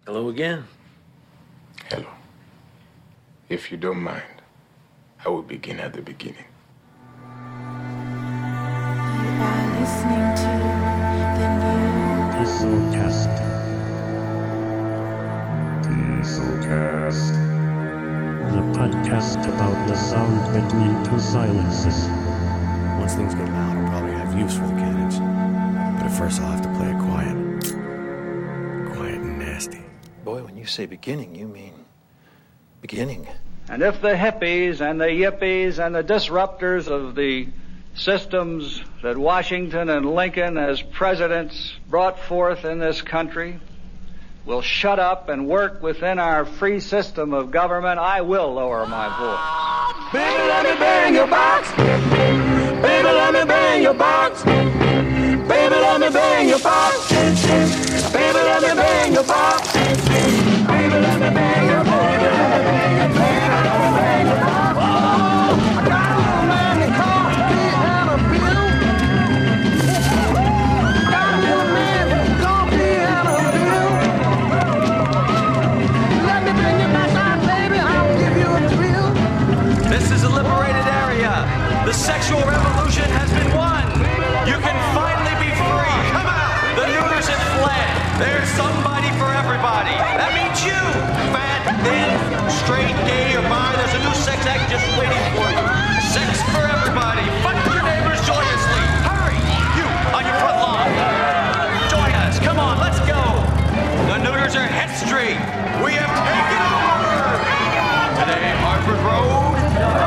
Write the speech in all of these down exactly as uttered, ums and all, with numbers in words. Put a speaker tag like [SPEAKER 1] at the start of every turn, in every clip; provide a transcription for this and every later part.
[SPEAKER 1] Hello again.
[SPEAKER 2] Hello. If you don't mind, I will begin at the beginning.
[SPEAKER 3] You are listening to the new
[SPEAKER 4] Dieselcast. Dieselcast. The podcast about the sound between two silences.
[SPEAKER 5] Once things get loud, I'll probably have use for the cannons. But at first I'll have to play it quiet. Quiet and nasty.
[SPEAKER 1] Boy, when you say beginning, you mean beginning.
[SPEAKER 6] And if the hippies and the yippies and the disruptors of the systems that Washington and Lincoln as presidents brought forth in this country will shut up and work within our free system of government, I will lower my voice.
[SPEAKER 7] Baby, let me bang your box. Baby, let me bang your box. Baby, let me bang your box. Baby, let me bang your box. Baby, let me bang your box. Baby, let me bang your box. Let me bang your box. Oh, I got a little man that calls me Anna Bill. Got a little man that calls me Anna Bill. Let me bring you back out, baby. I'll give you a thrill.
[SPEAKER 8] This is a liberated area. The sexual revolution has been won. You can finally be free. Come out. The neuters have fled. There's somebody for everybody. That means you. Fat, thin, straight, gay, or bi. There's a new sex act just waiting for you. Sex for everybody. Fuck your neighbors joyously. Hurry. You on your front lawn. Join us. Come on. Let's go. The neuters are head straight. We have taken over. Today, Harvard Road.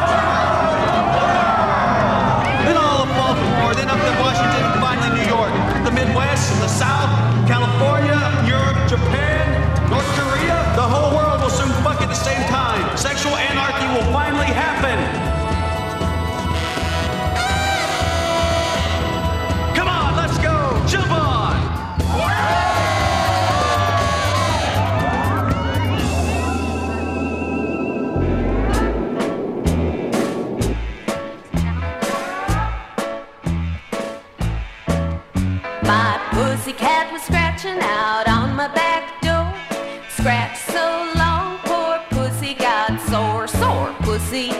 [SPEAKER 8] Then all of Baltimore. Then up to Washington. Finally, New York. The Midwest. The South. California. Europe. Japan. North Korea. The whole world will soon fuck at the same time. Sexual anarchy will finally happen. Come on, let's go. Jump on.
[SPEAKER 9] My pussycat was scratching out on my back door. Scratched so long, poor pussy got sore. Sore pussy,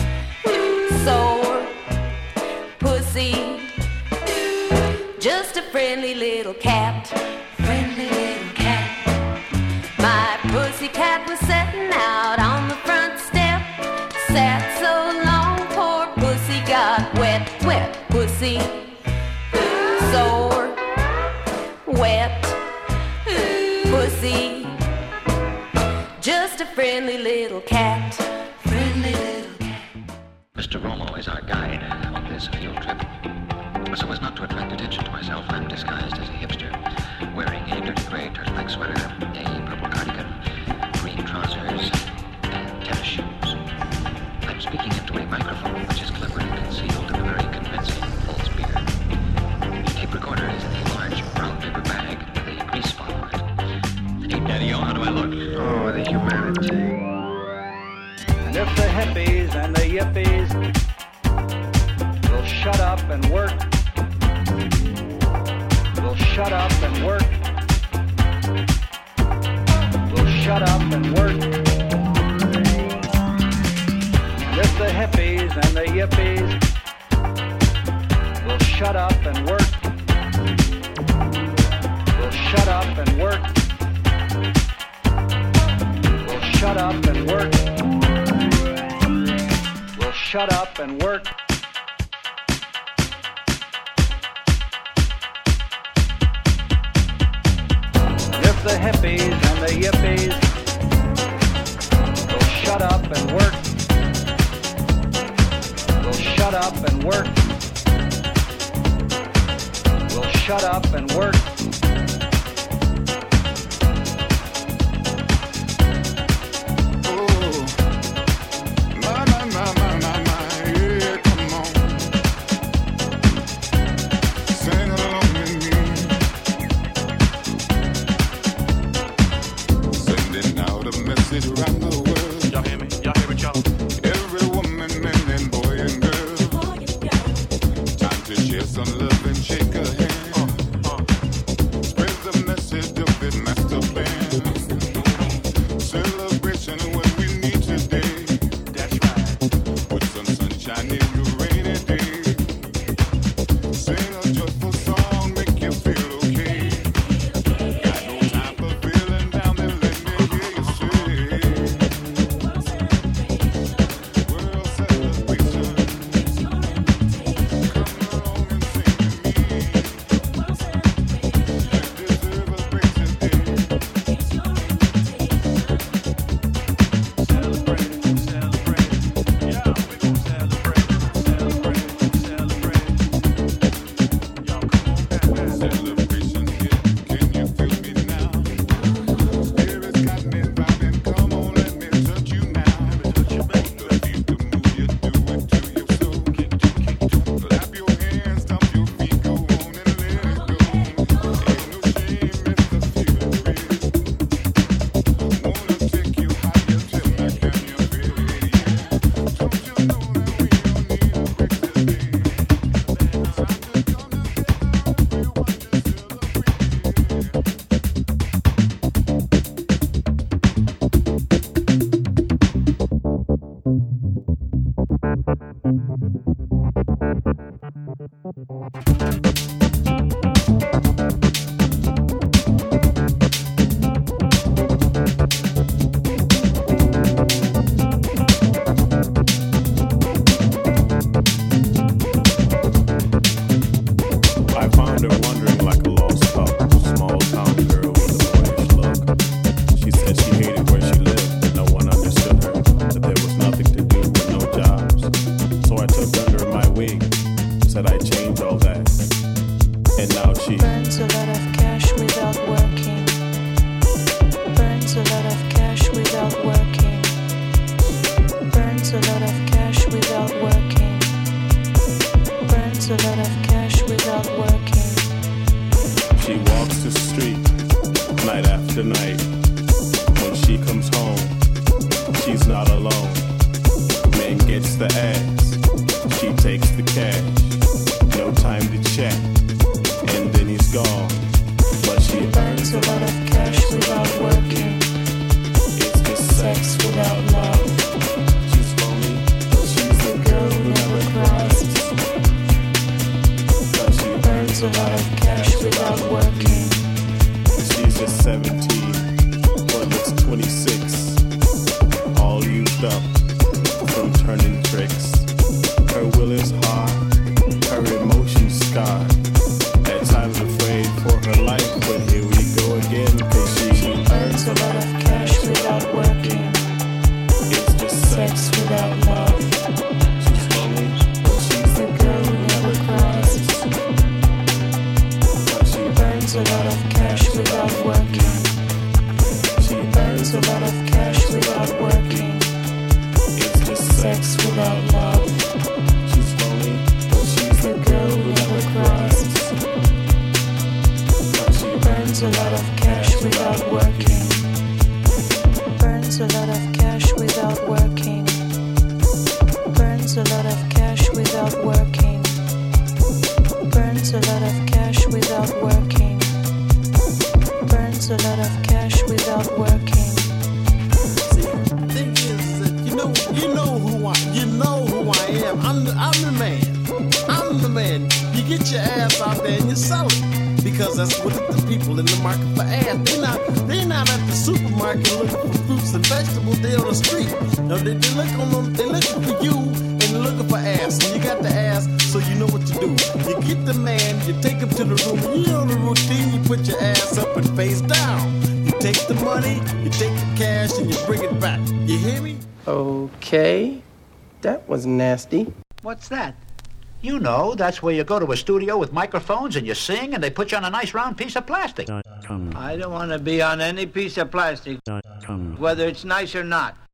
[SPEAKER 9] sore pussy. Just a friendly little cat, friendly little cat. My pussycat was setting out on the front step. Sat so long, poor pussy got wet, wet pussy. Sore, wet pussy. Just a friendly little cat. Friendly little cat.
[SPEAKER 10] Mister Romo is our guide on this field trip. So as not to attract attention to myself, I'm disguised as a hipster, wearing a dirty gray turtleneck sweater, a purple cardigan, green trousers, and tennis shoes. I'm speaking into a microphone which is cleverly concealed in a very convincing false beard. The tape recorder is in a large brown paper bag with a grease spot on it. Hey, Daddy-O, how do I look? Oh, the humanity.
[SPEAKER 6] And if the hippies and the yippies will shut up and work, will shut up and work, will shut up and work. And if the hippies and the yippies will shut up and work, will shut up and work, will shut up and work, will shut up and work. If the hippies and the yippies will shut up and work, will shut up and work, will shut up and work.
[SPEAKER 7] Around the world. Y'all hear me? Y'all hear me, y'all? Every woman, man, and boy and girl. Time to share some love and shake a hand. Uh, uh. Spread the message of the master plan.
[SPEAKER 11] she comes home, she's not alone. Man gets the ass, she takes the cash. No time to chat, and then he's gone. But she earns a lot of cash without working. It's just sex without love. She's lonely, but she's the girl who never cries. But she earns a lot of cash without working. She's just seventeen, but looks twenty-six. All used up from turning tricks. Her will is hard, her emotions scarred. At times afraid for her life, but here we go again. Cause she, she earns a lot of cash without working. It's just sex without love. She's lonely, but she's the girl who never cries. But she earns a lot of cash without working. She earns a lot of cash without working. It's just sex without love. She's lonely, but she's the girl who never cries. But she earns a lot of cash without working.
[SPEAKER 3] Burns a lot of cash without working. Burns a lot of cash without working. Burns a lot of cash without working. Burns a lot of cash without working.
[SPEAKER 12] See, the thing is that you know, you know who I, you know who I am. I'm the, I'm the man. I'm the man. You get your ass out there and you sell it. Because that's what the people in the market for ass. They're not, they're not at the supermarket looking for fruits and vegetables. They're on the street. No, they, they look on them, they looking for you and they're looking for ass. And you got the ass, so you know what to do. You get the man, you take him to the room. You know the routine. You put your ass up and face down. You take the money, you take the cash, and you bring it back. You hear me?
[SPEAKER 13] Okay, that was nasty.
[SPEAKER 14] What's that? You know, that's where you go to a studio with microphones and you sing and they put you on a nice round piece of plastic.
[SPEAKER 15] I don't want to be on any piece of plastic, whether it's nice or not.